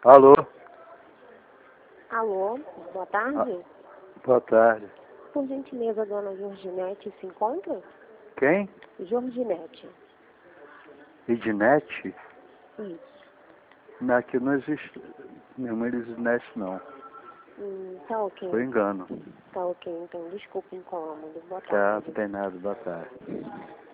Alô? Alô, boa tarde. Boa tarde. Por gentileza, a dona Jorginete se encontra? Quem? Jorginete. Ednete? Isso. Não, aqui não existe nenhuma Ednete, não. Tá ok. Foi engano. Tá ok, então. Desculpa o incômodo. Boa Tá, tarde. não tem nada. Boa tarde.